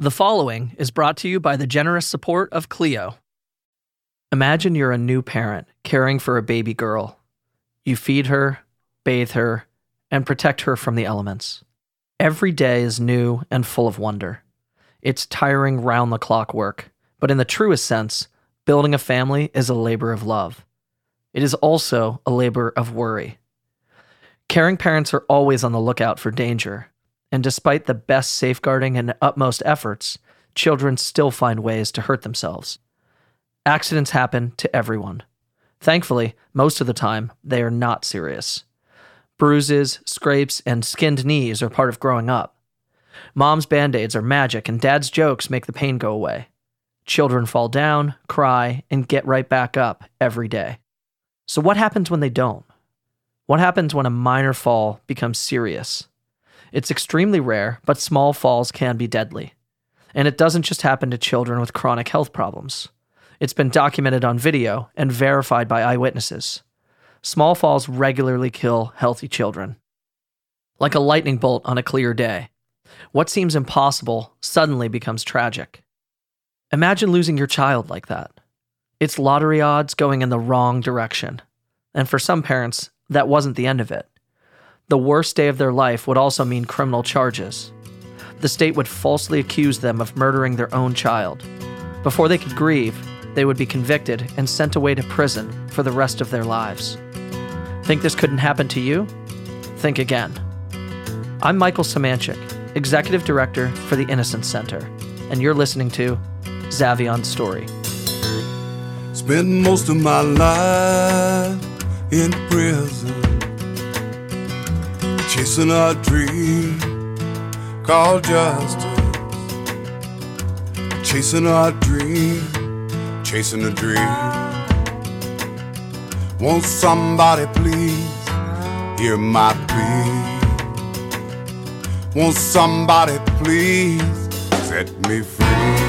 The following is brought to you by the generous support of Clio. Imagine you're a new parent caring for a baby girl. You feed her, bathe her, and protect her from the elements. Every day is new and full of wonder. It's tiring round-the-clock work, but in the truest sense, building a family is a labor of love. It is also a labor of worry. Caring parents are always on the lookout for danger, and despite the best safeguarding and utmost efforts, children still find ways to hurt themselves. Accidents happen to everyone. Thankfully, most of the time, they are not serious. Bruises, scrapes, and skinned knees are part of growing up. Mom's band-aids are magic, and dad's jokes make the pain go away. Children fall down, cry, and get right back up every day. So what happens when they don't? What happens when a minor fall becomes serious? It's extremely rare, but small falls can be deadly. And it doesn't just happen to children with chronic health problems. It's been documented on video and verified by eyewitnesses. Small falls regularly kill healthy children. Like a lightning bolt on a clear day, what seems impossible suddenly becomes tragic. Imagine losing your child like that. It's lottery odds going in the wrong direction. And for some parents, that wasn't the end of it. The worst day of their life would also mean criminal charges. The state would falsely accuse them of murdering their own child. Before they could grieve, they would be convicted and sent away to prison for the rest of their lives. Think this couldn't happen to you? Think again. I'm Michael Samanchik, Executive Director for the Innocence Center, and you're listening to Zavion's Story. Spent most of my life in prison, chasing a dream called justice. Chasing a dream, chasing a dream. Won't somebody please hear my plea? Won't somebody please set me free?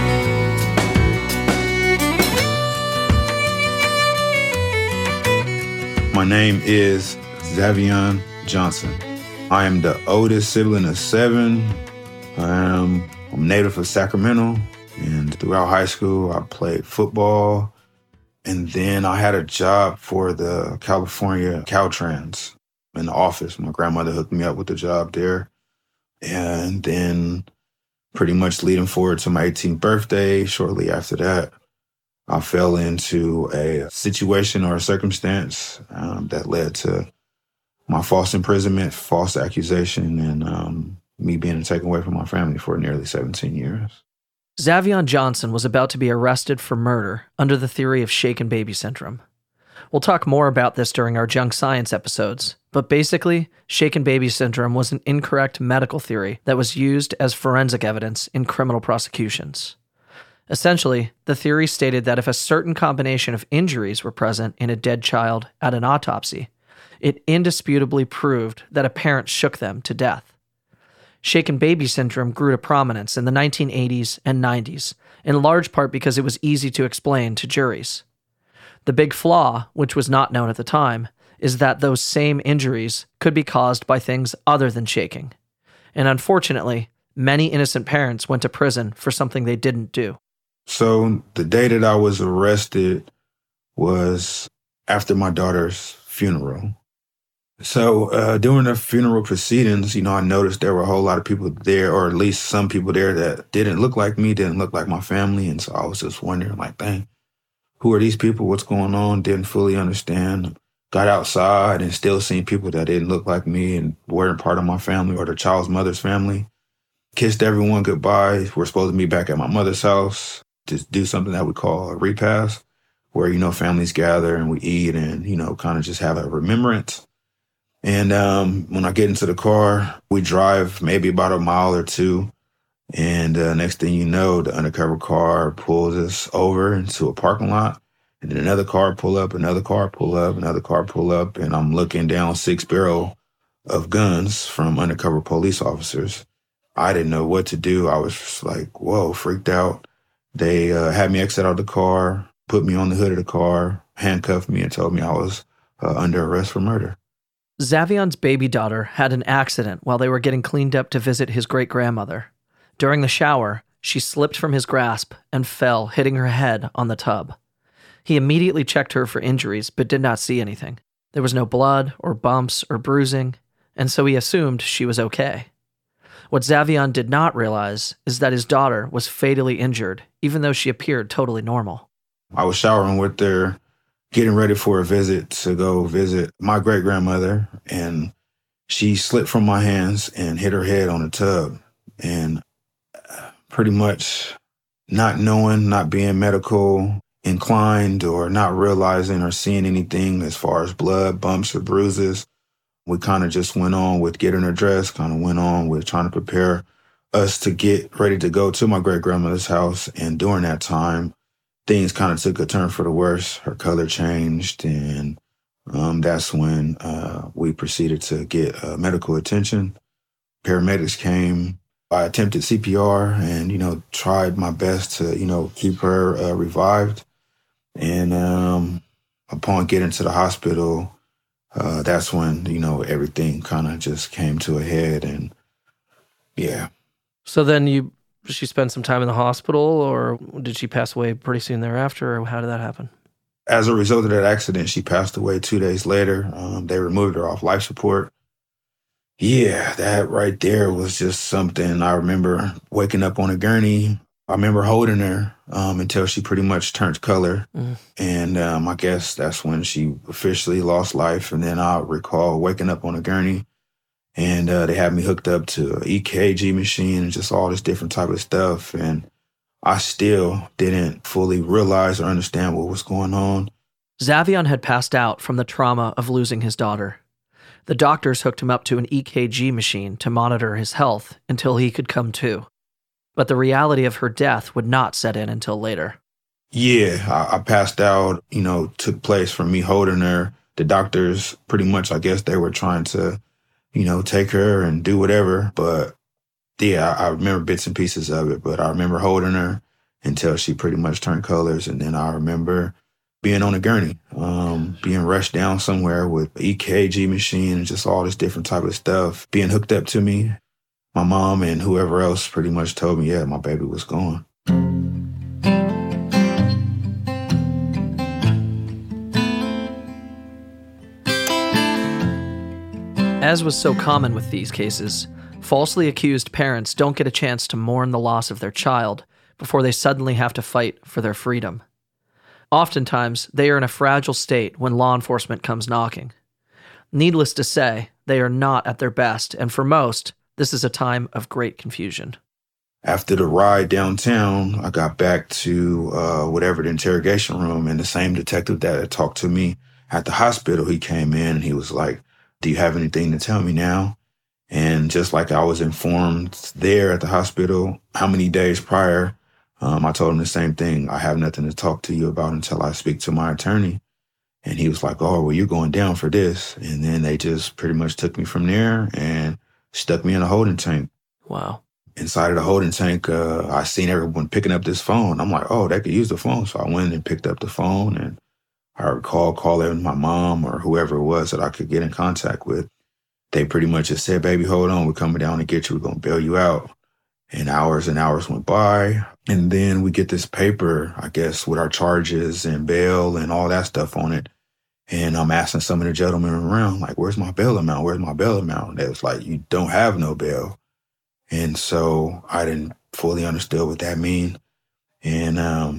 My name is Zavion Johnson. I am the oldest sibling of 7. I'm native of Sacramento, and throughout high school, I played football, and then I had a job for the California Caltrans in the office. My grandmother hooked me up with a job there, and then pretty much leading forward to my 18th birthday, shortly after that, I fell into a situation or a circumstance that led to my false imprisonment, false accusation, and me being taken away from my family for nearly 17 years. Zavion Johnson was about to be arrested for murder under the theory of shaken baby syndrome. We'll talk more about this during our junk science episodes, but basically, shaken baby syndrome was an incorrect medical theory that was used as forensic evidence in criminal prosecutions. Essentially, the theory stated that if a certain combination of injuries were present in a dead child at an autopsy, it indisputably proved that a parent shook them to death. Shaken baby syndrome grew to prominence in the 1980s and 90s, in large part because it was easy to explain to juries. The big flaw, which was not known at the time, is that those same injuries could be caused by things other than shaking. And unfortunately, many innocent parents went to prison for something they didn't do. So the day that I was arrested was after my daughter's funeral. So during the funeral proceedings, I noticed there were a whole lot of people there, or at least some people there that didn't look like me, didn't look like my family. And so I was just wondering, dang, who are these people? What's going on? Didn't fully understand. Got outside and still seen people that didn't look like me and weren't part of my family or the child's mother's family. Kissed everyone goodbye. We're supposed to be back at my mother's house to do something that we call a repast, where, families gather and we eat and, kind of just have a remembrance. And when I get into the car, we drive maybe about a mile or two. And next thing you know, the undercover car pulls us over into a parking lot. And then another car pull up, another car pull up, another car pull up. And I'm looking down 6 barrel of guns from undercover police officers. I didn't know what to do. I was just like, whoa, freaked out. They had me exit out the car, put me on the hood of the car, handcuffed me, and told me I was under arrest for murder. Zavion's baby daughter had an accident while they were getting cleaned up to visit his great-grandmother. During the shower, She slipped from his grasp and fell, hitting her head on the tub. He immediately checked her for injuries, but did not see anything. There was no blood or bumps or bruising, and so he assumed she was okay. What Xavion did not realize is that his daughter was fatally injured, even though she appeared totally normal. I was showering with her, getting ready for a visit to go visit my great-grandmother, and she slipped from my hands and hit her head on the tub. And pretty much not knowing, not being medical inclined or not realizing or seeing anything as far as blood, bumps, or bruises, we kind of just went on with getting her dressed, kind of went on with trying to prepare us to get ready to go to my great-grandmother's house. And during that time, things kind of took a turn for the worse. Her color changed, and that's when we proceeded to get medical attention. Paramedics came. I attempted CPR and, tried my best to, keep her revived. And upon getting to the hospital, that's when, everything kind of just came to a head, and yeah. So then she spent some time in the hospital, or did she pass away pretty soon thereafter, or how did that happen? As a result of that accident, she passed away 2 days later. They removed her off life support. Yeah, that right there was just something. I remember waking up on a gurney. I remember holding her until she pretty much turned color. And I guess that's when she officially lost life. And then I recall waking up on a gurney, and they had me hooked up to an EKG machine and just all this different type of stuff. And I still didn't fully realize or understand what was going on. Xavion had passed out from the trauma of losing his daughter. The doctors hooked him up to an EKG machine to monitor his health until he could come to. But the reality of her death would not set in until later. Yeah, I passed out, took place from me holding her. The doctors, pretty much, I guess they were trying to, take her and do whatever. But yeah, I remember bits and pieces of it. But I remember holding her until she pretty much turned colors. And then I remember being on a gurney, being rushed down somewhere with an EKG machine and just all this different type of stuff being hooked up to me. My mom and whoever else pretty much told me, yeah, my baby was gone. As was so common with these cases, falsely accused parents don't get a chance to mourn the loss of their child before they suddenly have to fight for their freedom. Oftentimes, they are in a fragile state when law enforcement comes knocking. Needless to say, they are not at their best, and for most, this is a time of great confusion. After the ride downtown, I got back to the interrogation room, and the same detective that had talked to me at the hospital, he came in and he was like, "Do you have anything to tell me now?" And just like I was informed there at the hospital how many days prior, I told him the same thing. I have nothing to talk to you about until I speak to my attorney. And he was like, "Oh, well, you're going down for this." And then they just pretty much took me from there and stuck me in a holding tank. Wow. Inside of the holding tank, I seen everyone picking up this phone. I'm like, oh, they could use the phone. So I went and picked up the phone, and I recall calling my mom or whoever it was that I could get in contact with. They pretty much just said, "Baby, hold on. We're coming down to get you. We're going to bail you out." And hours went by. And then we get this paper, I guess, with our charges and bail and all that stuff on it. And I'm asking some of the gentlemen around, like, "Where's my bail amount? Where's my bail amount?" And they was like, "You don't have no bail." And so I didn't fully understand what that mean. And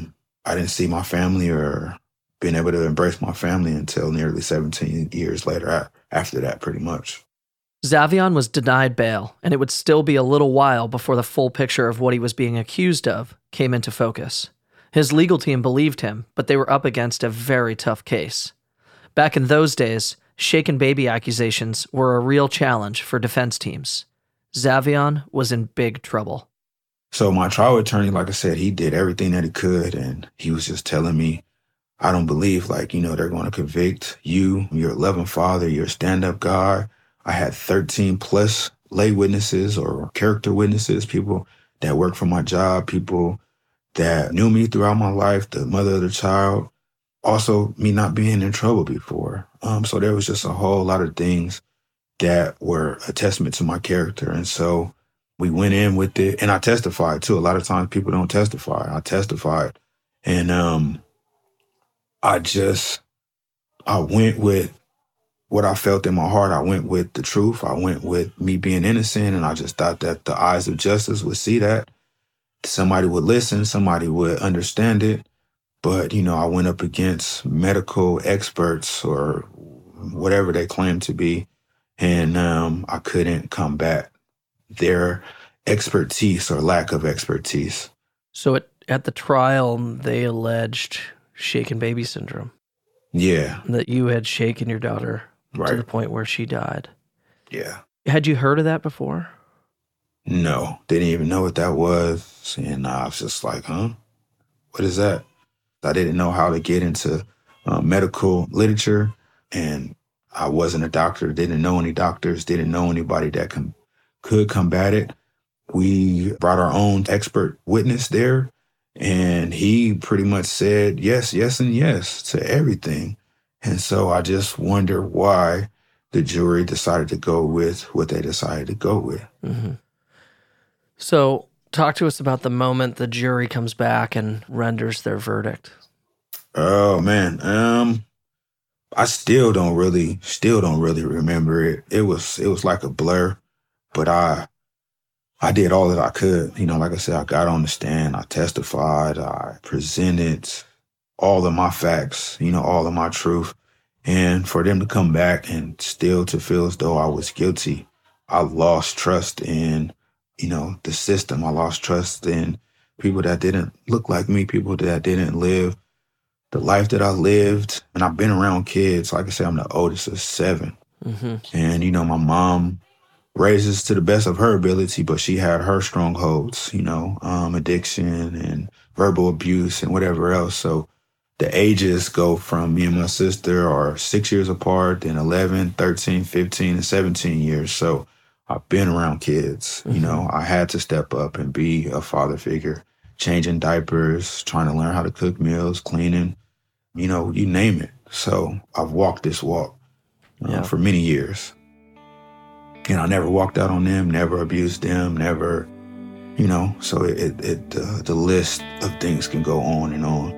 I didn't see my family or been able to embrace my family until nearly 17 years later after that, pretty much. Xavion was denied bail, and it would still be a little while before the full picture of what he was being accused of came into focus. His legal team believed him, but they were up against a very tough case. Back in those days, shaken baby accusations were a real challenge for defense teams. Xavion was in big trouble. So my trial attorney, like I said, he did everything that he could, and he was just telling me, "I don't believe, they're going to convict you. You're a loving father. You're a stand-up guy." I had 13 plus lay witnesses or character witnesses, people that worked for my job, people that knew me throughout my life, the mother of the child, also me not being in trouble before. So there was just a whole lot of things that were a testament to my character. And so We went in with it, and I testified too. A lot of times people don't testify. I testified. And I went with what I felt in my heart. I went with the truth. I went with me being innocent, and I just thought that the eyes of justice would see that. Somebody would listen, somebody would understand it. But, I went up against medical experts or whatever they claim to be, and I couldn't combat their expertise or lack of expertise. So at the trial, they alleged shaken baby syndrome. Yeah. That you had shaken your daughter Right. to the point where she died. Yeah. Had you heard of that before? No, didn't even know what that was. And I was just like, huh? What is that? I didn't know how to get into medical literature, and I wasn't a doctor, didn't know any doctors, didn't know anybody that could combat it. We brought our own expert witness there, and he pretty much said yes, yes, and yes to everything. And so I just wonder why the jury decided to go with what they decided to go with. Mm-hmm. So talk to us about the moment the jury comes back and renders their verdict. Oh, man. I still don't really remember it. It was like a blur, but I did all that I could. Like I said, I got on the stand, I testified, I presented all of my facts, all of my truth. And for them to come back and still to feel as though I was guilty, I lost trust in, the system. I lost trust in people that didn't look like me, people that didn't live the life that I lived. And I've been around kids. Like I said, I'm the oldest of 7. Mm-hmm. And, my mom raises to the best of her ability, but she had her strongholds, addiction and verbal abuse and whatever else. So the ages go from me and my sister are 6 years apart, then 11, 13, 15, and 17 years. So I've been around kids. Mm-hmm. I had to step up and be a father figure, changing diapers, trying to learn how to cook meals, cleaning, you name it. So I've walked this walk for many years. And I never walked out on them, never abused them, never, so the list of things can go on and on.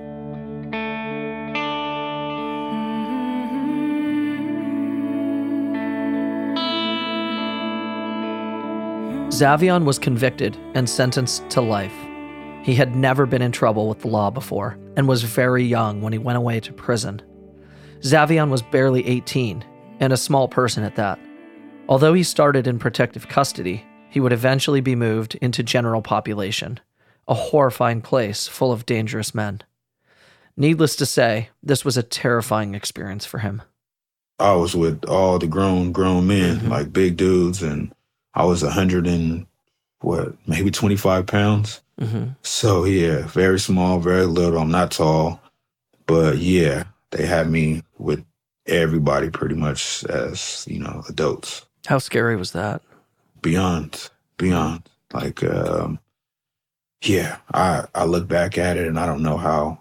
Zavion was convicted and sentenced to life. He had never been in trouble with the law before and was very young when he went away to prison. Zavion was barely 18 and a small person at that. Although he started in protective custody, he would eventually be moved into general population, a horrifying place full of dangerous men. Needless to say, this was a terrifying experience for him. I was with all the grown men, Mm-hmm. like big dudes, and I was 100 and maybe 25 pounds. Mm-hmm. So yeah, very small, very little. I'm not tall, but yeah, they had me with everybody pretty much as, adults. How scary was that? Beyond. Like, I look back at it and I don't know how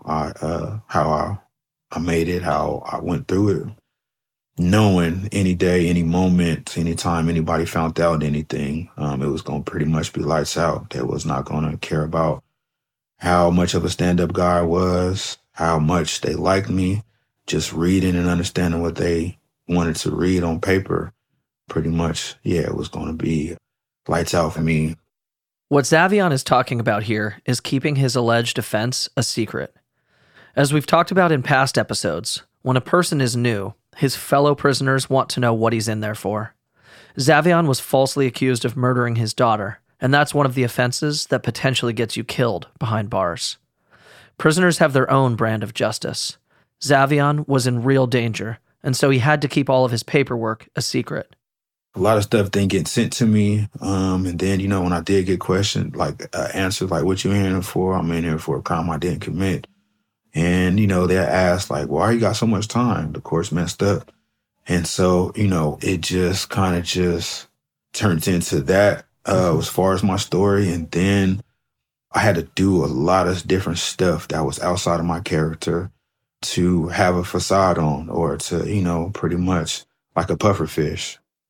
I made it, how I went through it. Knowing any day, any moment, anytime anybody found out anything, it was going to pretty much be lights out. They was not going to care about how much of a stand-up guy I was, how much they liked me. Just reading and understanding what they wanted to read on paper, pretty much, it was going to be lights out for me. What Zavion is talking about here is keeping his alleged offense a secret. As we've talked about in past episodes, when a person is new, his fellow prisoners want to know what he's in there for. Zavion was falsely accused of murdering his daughter, and that's one of the offenses that potentially gets you killed behind bars. Prisoners have their own brand of justice. Zavion was in real danger, and so he had to keep all of his paperwork a secret. A lot of stuff didn't get sent to me, and then, when I did get questioned, answers like, what you in here for? I'm in here for a crime I didn't commit. And, they asked, why you got so much time? The court's messed up. And so, it just kind of just turned into that as far as my story. And then I had to do a lot of different stuff that was outside of my character to have a facade on, or to, pretty much like a puffer fish.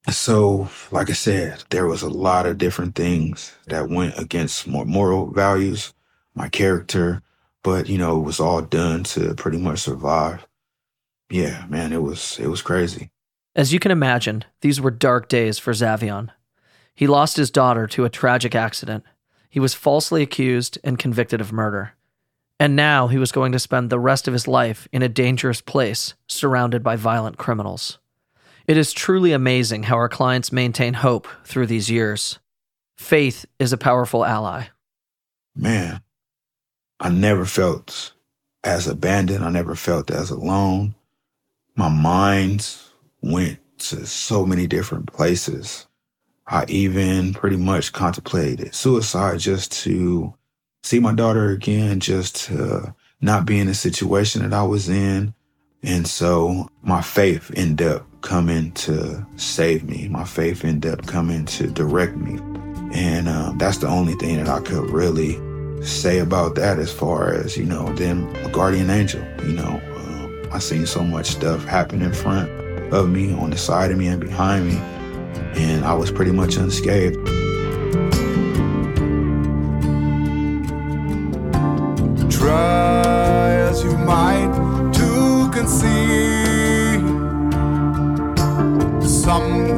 So, like I said, there was a lot of different things that went against more moral values, my character, but it was all done to pretty much survive. Yeah, man, it was crazy. As you can imagine, these were dark days for Xavion. He lost his daughter to a tragic accident. He was falsely accused and convicted of murder. And now he was going to spend the rest of his life in a dangerous place, surrounded by violent criminals. It is truly amazing how our clients maintain hope through these years. Faith is a powerful ally. Man, I never felt as abandoned. I never felt as alone. My mind went to so many different places. I even pretty much contemplated suicide just to see my daughter again, just to not be in the situation that I was in. And so my faith ended up coming to save me. My faith ended up coming to direct me. And that's the only thing that I could really say about that as far as, them a guardian angel. I seen so much stuff happen in front of me, on the side of me and behind me. And I was pretty much unscathed. Try as you might to conceive some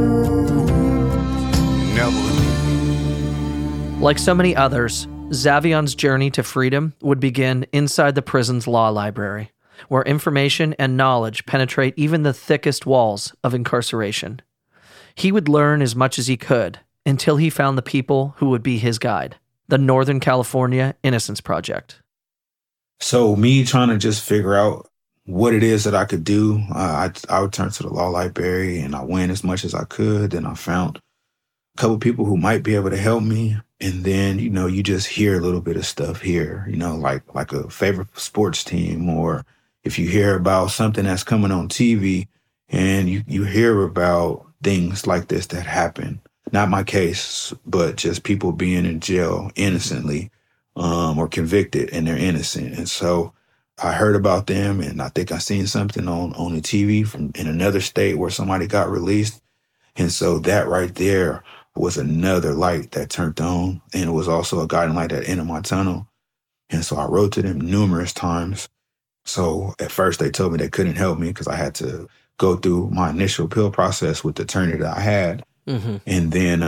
never. Like so many others, Xavion's journey to freedom would begin inside the prison's law library, where information and knowledge penetrate even the thickest walls of incarceration. He would learn as much as he could until he found the people who would be his guide, the Northern California Innocence Project. So me trying to just figure out what it is that I could do, I would turn to the law library and I went as much as I could. And I found a couple people who might be able to help me. And then, you just hear a little bit of stuff here, like a favorite sports team, or if you hear about something that's coming on TV and you hear about things like this that happen. Not my case, but just people being in jail innocently, or convicted and they're innocent. And so I heard about them, and I think I seen something on the TV from in another state where somebody got released. And so that right there was another light that turned on. And it was also a guiding light at the end of my tunnel. And so I wrote to them numerous times. So at first they told me they couldn't help me because I had to go through my initial appeal process with the attorney that I had. Mm-hmm. And then,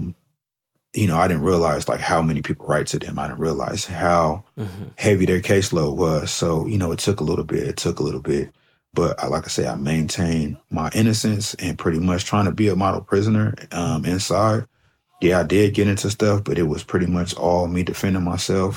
I didn't realize how many people write to them. I didn't realize how heavy their caseload was. So, it took a little bit. But like I say, I maintained my innocence and pretty much trying to be a model prisoner inside. Yeah, I did get into stuff, but it was pretty much all me defending myself,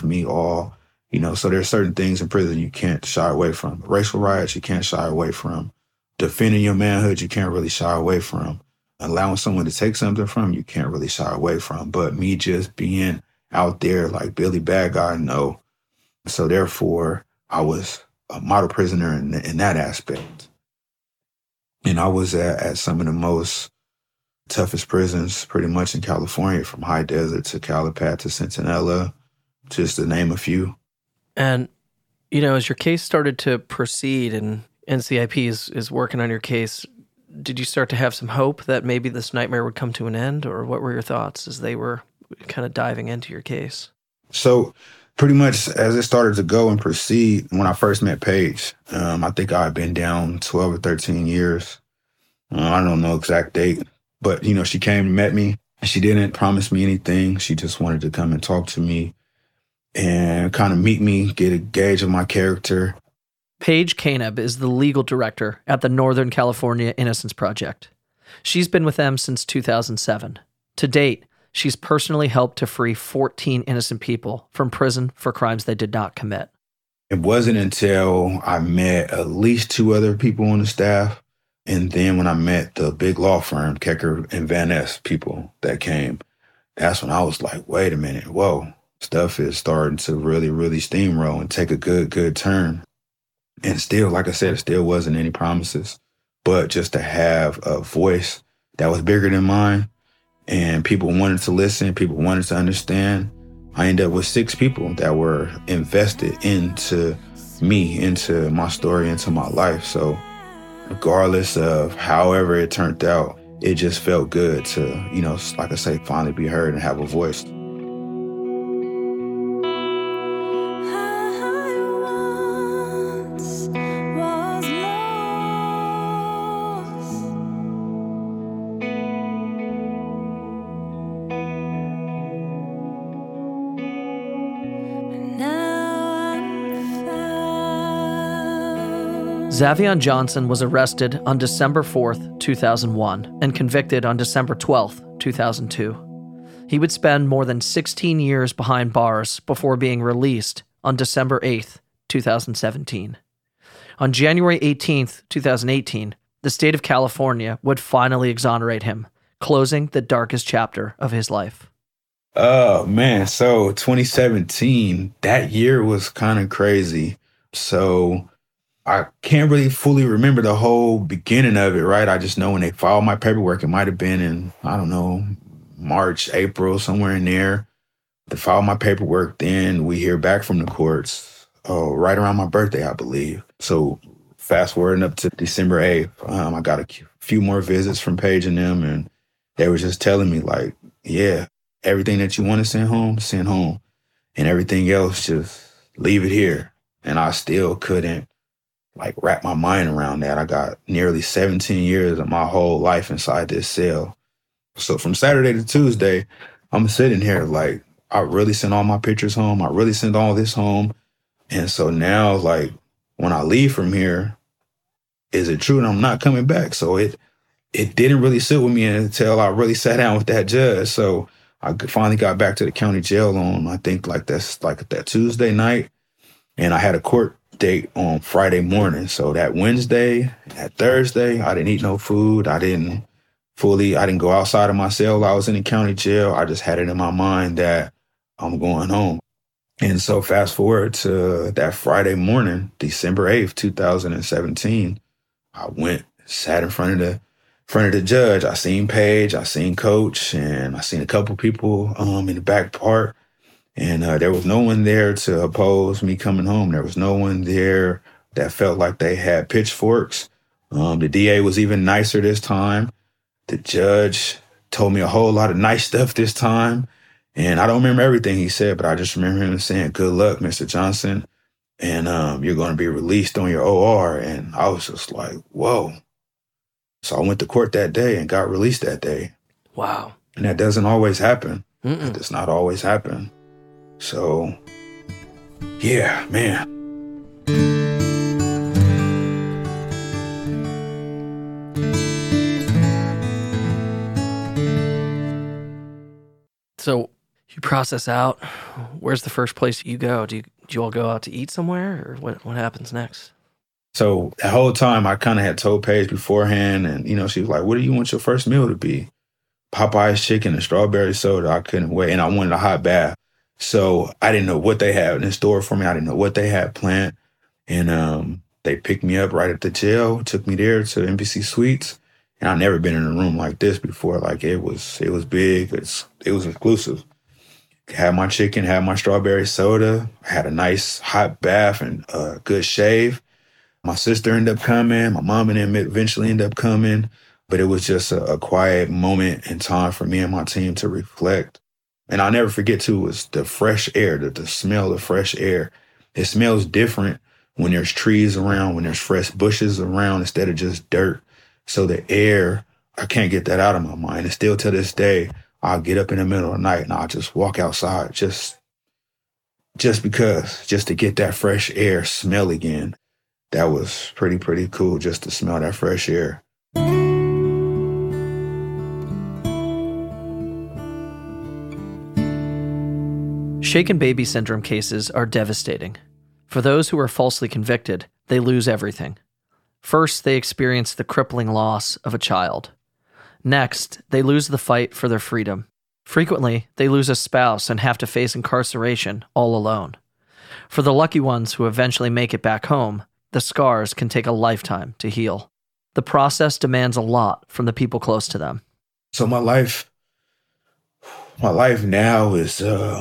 so there's certain things in prison you can't shy away from. Racial riots, you can't shy away from. Defending your manhood, you can't really shy away from. Allowing someone to take something from you can't really shy away from. But me just being out there like Billy Bad Guy, no. So therefore, I was a model prisoner in that aspect. And I was at some of the most toughest prisons pretty much in California, from High Desert to Calipat to Centinela, just to name a few. And, as your case started to proceed and NCIP is working on your case, did you start to have some hope that maybe this nightmare would come to an end? Or what were your thoughts as they were kind of diving into your case? So pretty much as it started to go and proceed, when I first met Paige, I think I had been down 12 or 13 years. I don't know exact date, but, she came and met me. She didn't promise me anything. She just wanted to come and talk to me and kind of meet me, get a gauge of my character. Paige Caneb is the legal director at the Northern California Innocence Project. She's been with them since 2007. To date, she's personally helped to free 14 innocent people from prison for crimes they did not commit. It wasn't until I met at least 2 other people on the staff, and then when I met the big law firm, Kecker and Van Ness people that came, that's when I was like, wait a minute, whoa, stuff is starting to really, really steamroll and take a good turn. And still, like I said, it still wasn't any promises, but just to have a voice that was bigger than mine and people wanted to listen, people wanted to understand. I ended up with 6 people that were invested into me, into my story, into my life. So regardless of however it turned out, it just felt good to, like I say, finally be heard and have a voice. Zavion Johnson was arrested on December 4th, 2001, and convicted on December 12th, 2002. He would spend more than 16 years behind bars before being released on December 8th, 2017. On January 18th, 2018, the state of California would finally exonerate him, closing the darkest chapter of his life. Oh, man. So 2017, that year was kind of crazy. So I can't really fully remember the whole beginning of it, right? I just know when they filed my paperwork, it might have been in, I don't know, March, April, somewhere in there. They filed my paperwork, then we hear back from the courts right around my birthday, I believe. So fast forwarding up to December 8th, I got a few more visits from Paige and them, and they were just telling me, like, yeah, everything that you want to send home, and everything else, just leave it here. And I still couldn't wrap my mind around that. I got nearly 17 years of my whole life inside this cell. So from Saturday to Tuesday, I'm sitting here like, I really sent all my pictures home. I really sent all this home. And so now, when I leave from here, is it true that I'm not coming back? So it didn't really sit with me until I really sat down with that judge. So I finally got back to the county jail on, I think that Tuesday night. And I had a court date on Friday morning. So that Wednesday, that Thursday, I didn't eat no food. I didn't go outside of my cell. I was in the county jail. I just had it in my mind that I'm going home. And so fast forward to that Friday morning, December 8th, 2017, I went, sat in front of the judge. I seen Paige, I seen Coach, and I seen a couple people in the back part. And there was no one there to oppose me coming home. There was no one there that felt like they had pitchforks. The DA was even nicer this time. The judge told me a whole lot of nice stuff this time. And I don't remember everything he said, but I just remember him saying, "Good luck, Mr. Johnson. And you're going to be released on your OR." And I was just like, whoa. So I went to court that day and got released that day. Wow. And that doesn't always happen. Mm-mm. It does not always happen. So, yeah, man. So you process out. Where's the first place you go? Do you all go out to eat somewhere, or what happens next? So the whole time I kind of had told Paige beforehand, and, she was like, "What do you want your first meal to be?" Popeye's chicken and strawberry soda. I couldn't wait. And I wanted a hot bath. So I didn't know what they had in store for me. I didn't know what they had planned. And they picked me up right at the jail, took me there to Embassy Suites. And I've never been in a room like this before. It was big. It was exclusive. Had my chicken, had my strawberry soda, had a nice hot bath and a good shave. My sister ended up coming. My mom and them eventually ended up coming. But it was just a quiet moment in time for me and my team to reflect. And I'll never forget, too, was the fresh air, the smell of fresh air. It smells different when there's trees around, when there's fresh bushes around instead of just dirt. So the air, I can't get that out of my mind. And still to this day, I'll get up in the middle of the night and I'll just walk outside just because, just to get that fresh air smell again. That was pretty cool just to smell that fresh air. Shaken baby syndrome cases are devastating. For those who are falsely convicted, they lose everything. First, they experience the crippling loss of a child. Next, they lose the fight for their freedom. Frequently, they lose a spouse and have to face incarceration all alone. For the lucky ones who eventually make it back home, the scars can take a lifetime to heal. The process demands a lot from the people close to them. So my life now is,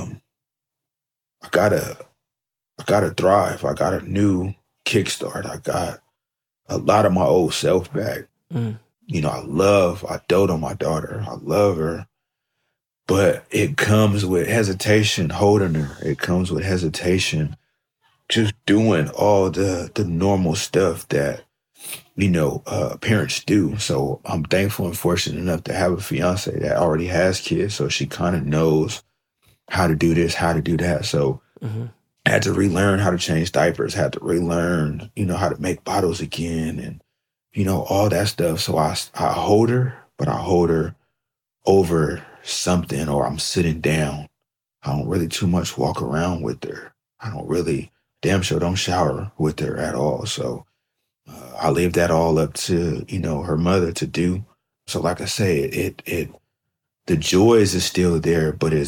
I gotta thrive. I got a new kickstart. I got a lot of my old self back. I dote on my daughter. I love her. But it comes with hesitation holding her. It comes with hesitation just doing all the normal stuff that, parents do. So I'm thankful and fortunate enough to have a fiance that already has kids. So she kind of knows how to do this, how to do that. So I had to relearn how to change diapers, had to relearn, how to make bottles again and, all that stuff. So I hold her, but I hold her over something or I'm sitting down. I don't really too much walk around with her. I don't really, damn sure don't shower with her at all. So I leave that all up to, her mother to do. So like I say, the joys is still there, but it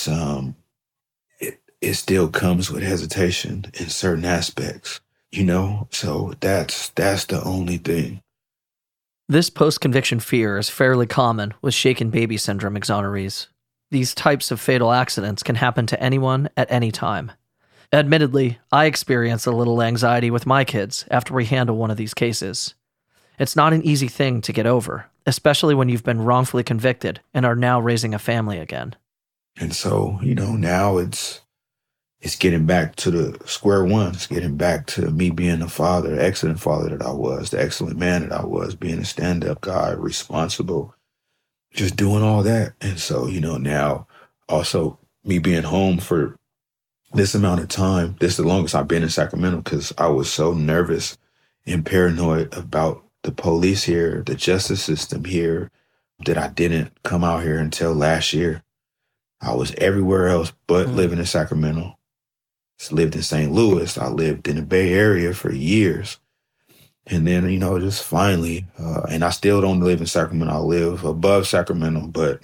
still comes with hesitation in certain aspects, So that's the only thing. This post-conviction fear is fairly common with shaken baby syndrome exonerees. These types of fatal accidents can happen to anyone at any time. Admittedly, I experience a little anxiety with my kids after we handle one of these cases. It's not an easy thing to get over, especially when you've been wrongfully convicted and are now raising a family again. And so, now it's getting back to the square one. It's getting back to me being the father, the excellent father that I was, the excellent man that I was, being a stand-up guy, responsible, just doing all that. And so, now also me being home for this amount of time, this is the longest I've been in Sacramento because I was so nervous and paranoid about the police here, the justice system here, that I didn't come out here until last year. I was everywhere else but living in Sacramento. I lived in St. Louis. I lived in the Bay Area for years. And then, just finally, and I still don't live in Sacramento. I live above Sacramento, but,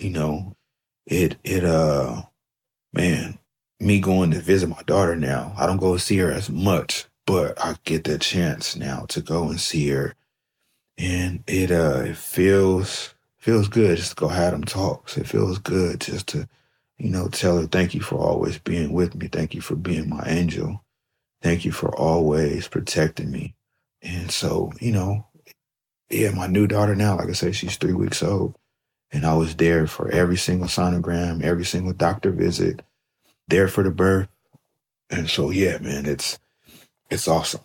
me going to visit my daughter now, I don't go see her as much, but I get the chance now to go and see her. And it feels good just to go have them talks. It feels good just to, tell her, thank you for always being with me. Thank you for being my angel. Thank you for always protecting me. And so, my new daughter now, like I said, she's 3 weeks old. And I was there for every single sonogram, every single doctor visit, there for the birth. And so, yeah, man, it's awesome.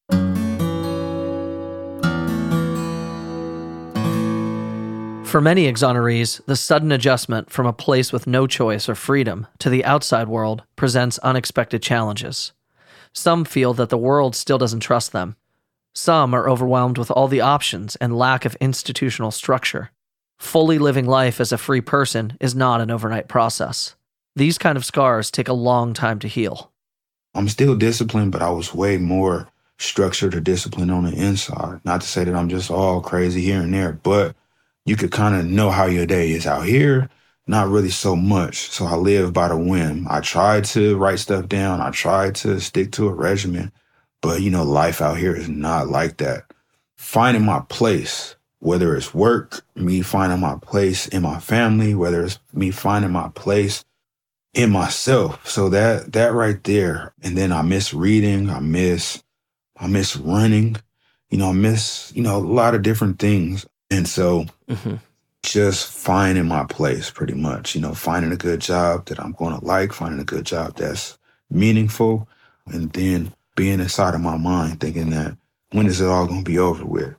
For many exonerees, the sudden adjustment from a place with no choice or freedom to the outside world presents unexpected challenges. Some feel that the world still doesn't trust them. Some are overwhelmed with all the options and lack of institutional structure. Fully living life as a free person is not an overnight process. These kind of scars take a long time to heal. I'm still disciplined, but I was way more structured or disciplined on the inside. Not to say that I'm just all crazy here and there, but you could kind of know how your day is out here. Not really so much. So I live by the whim. I tried to write stuff down. I tried to stick to a regimen. But, life out here is not like that. Finding my place, whether it's work, me finding my place in my family, whether it's me finding my place in myself. So that right there. And then I miss reading. I miss running. I miss, a lot of different things. And so just finding my place pretty much, finding a good job that I'm going to like, finding a good job that's meaningful, and then being inside of my mind thinking that when is it all going to be over with?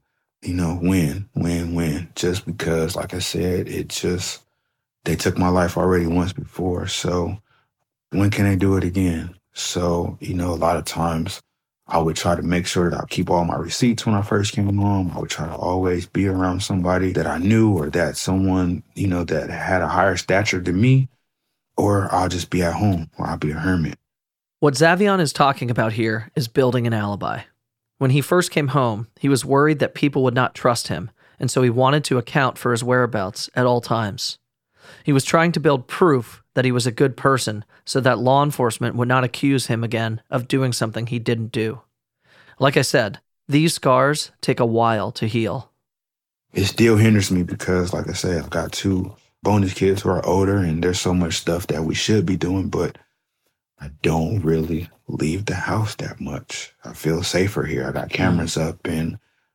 When? Just because, like I said, they took my life already once before. So when can they do it again? So, a lot of times I would try to make sure that I keep all my receipts when I first came home. I would try to always be around somebody that I knew or that someone, that had a higher stature than me, or I'll just be at home or I'll be a hermit. What Zavion is talking about here is building an alibi. When he first came home, he was worried that people would not trust him, and so he wanted to account for his whereabouts at all times. He was trying to build proof that he was a good person so that law enforcement would not accuse him again of doing something he didn't do. Like I said, these scars take a while to heal. It still hinders me because, like I said, I've got 2 bonus kids who are older, and there's so much stuff that we should be doing, but I don't really leave the house that much. I feel safer here. I got cameras up, and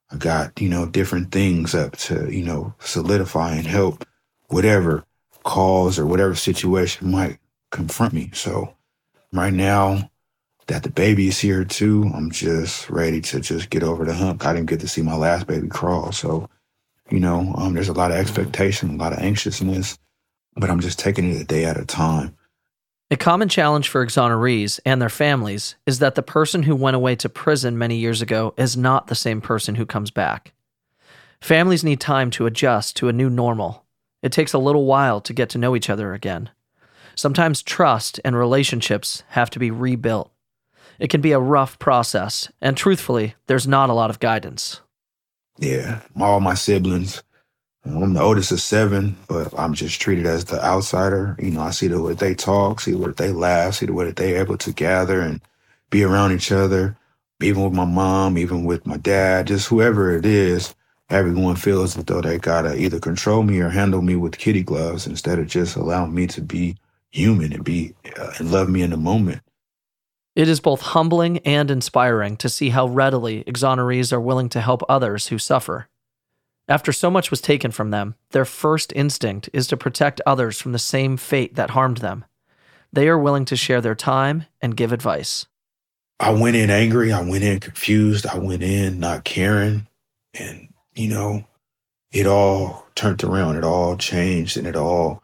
I got, different things up to, solidify and help whatever cause or whatever situation might confront me. So right now that the baby is here too, I'm just ready to just get over the hump. I didn't get to see my last baby crawl. So, there's a lot of expectation, a lot of anxiousness, but I'm just taking it a day at a time. A common challenge for exonerees and their families is that the person who went away to prison many years ago is not the same person who comes back. Families need time to adjust to a new normal. It takes a little while to get to know each other again. Sometimes trust and relationships have to be rebuilt. It can be a rough process, and truthfully, there's not a lot of guidance. Yeah, all my siblings, I'm the oldest of 7, but I'm just treated as the outsider. I see the way they talk, see the way they laugh, see the way that they're able to gather and be around each other, even with my mom, even with my dad, just whoever it is. Everyone feels as though they gotta either control me or handle me with kitty gloves instead of just allowing me to be human and be and love me in the moment. It is both humbling and inspiring to see how readily exonerees are willing to help others who suffer. After so much was taken from them, their first instinct is to protect others from the same fate that harmed them. They are willing to share their time and give advice. I went in angry. I went in confused. I went in not caring. And, it all turned around. It all changed. And it all,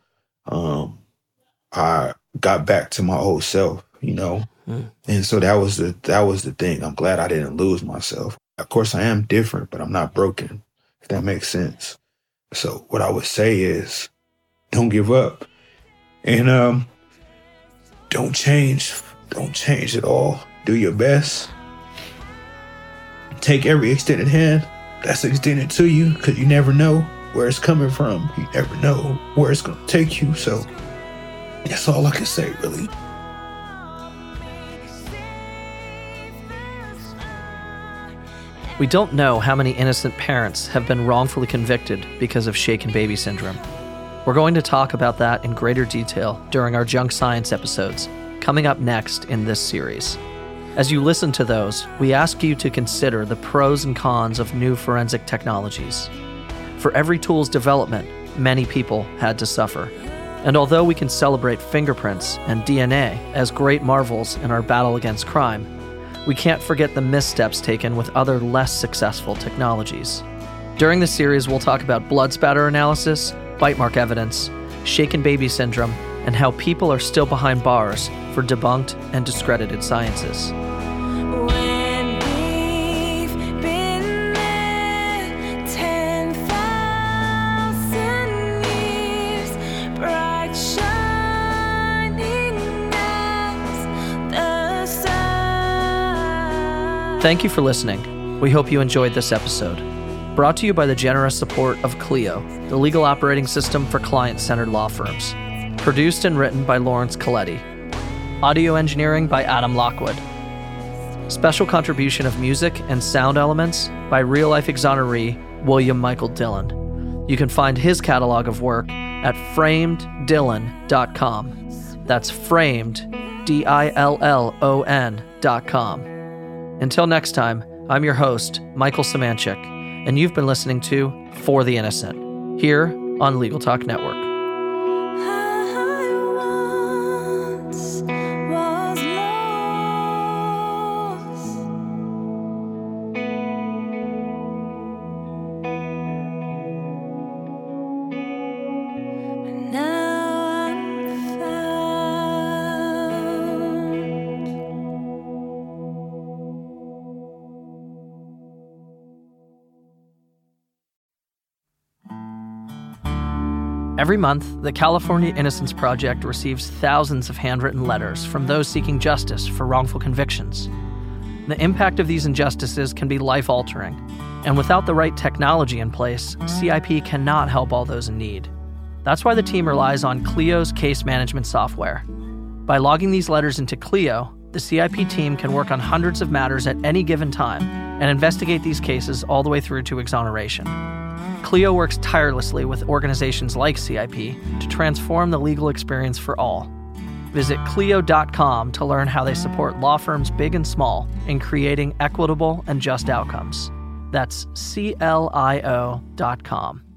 I got back to my old self, And so that was the thing. I'm glad I didn't lose myself. Of course, I am different, but I'm not broken, if that makes sense. So what I would say is, don't give up. And don't change. Don't change at all. Do your best. Take every extended hand that's extended to you, because you never know where it's coming from. You never know where it's going to take you. So that's all I can say, really. We don't know how many innocent parents have been wrongfully convicted because of shaken baby syndrome. We're going to talk about that in greater detail during our Junk Science episodes, coming up next in this series. As you listen to those, we ask you to consider the pros and cons of new forensic technologies. For every tool's development, many people had to suffer. And although we can celebrate fingerprints and DNA as great marvels in our battle against crime, we can't forget the missteps taken with other less successful technologies. During this series, we'll talk about blood spatter analysis, bite mark evidence, shaken baby syndrome, and how people are still behind bars for debunked and discredited sciences. Thank you for listening. We hope you enjoyed this episode. Brought to you by the generous support of Clio, the legal operating system for client-centered law firms. Produced and written by Lawrence Coletti. Audio engineering by Adam Lockwood. Special contribution of music and sound elements by real-life exoneree William Michael Dillon. You can find his catalog of work at frameddillon.com. That's framed, DILLON.com. Until next time, I'm your host, Michael Semanchik, and you've been listening to For the Innocent, here on Legal Talk Network. Every month, the California Innocence Project receives thousands of handwritten letters from those seeking justice for wrongful convictions. The impact of these injustices can be life-altering, and without the right technology in place, CIP cannot help all those in need. That's why the team relies on Clio's case management software. By logging these letters into Clio, the CIP team can work on hundreds of matters at any given time and investigate these cases all the way through to exoneration. Clio works tirelessly with organizations like CIP to transform the legal experience for all. Visit Clio.com to learn how they support law firms big and small in creating equitable and just outcomes. That's CLIO.com.